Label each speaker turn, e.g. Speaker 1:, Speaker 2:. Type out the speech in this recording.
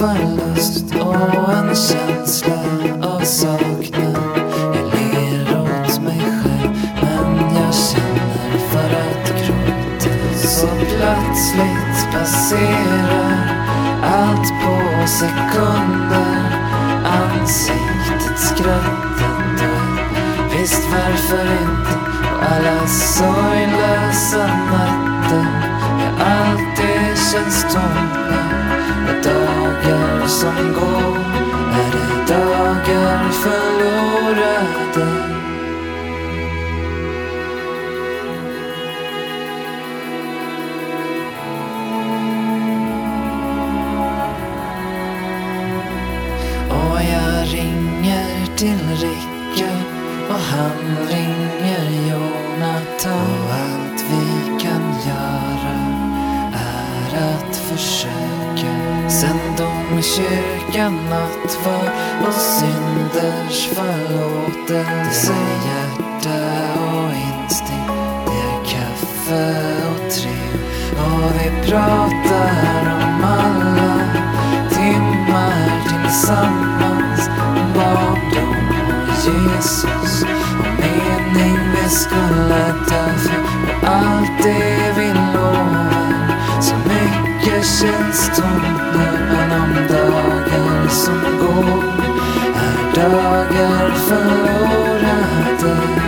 Speaker 1: förlust och en känsla av saknad. Jag ler åt mig själv, men jag känner för att gråta. Så plötsligt passerar allt på sekunder. Ansiktet, skrattet och visst varför inte. Och alla sorglösa nätter jag alltid känns tomma. Och dagar som går är det dagar förlorade. Och jag ringer till Rickard och han ringer Jonathan. Och allt vi kan göra är att försöka. Sen domkyrkan, nattvard och synders förlåtelse. Hjärta och instinkt, det är kaffe och tre. Och vi pratar om alla timmar tillsammans. Barndom och Jesus och mening vi skulle ta för. Och allt det vi lovar. Så mycket känns tomt nu, men om dagar som går är dagar förlorade.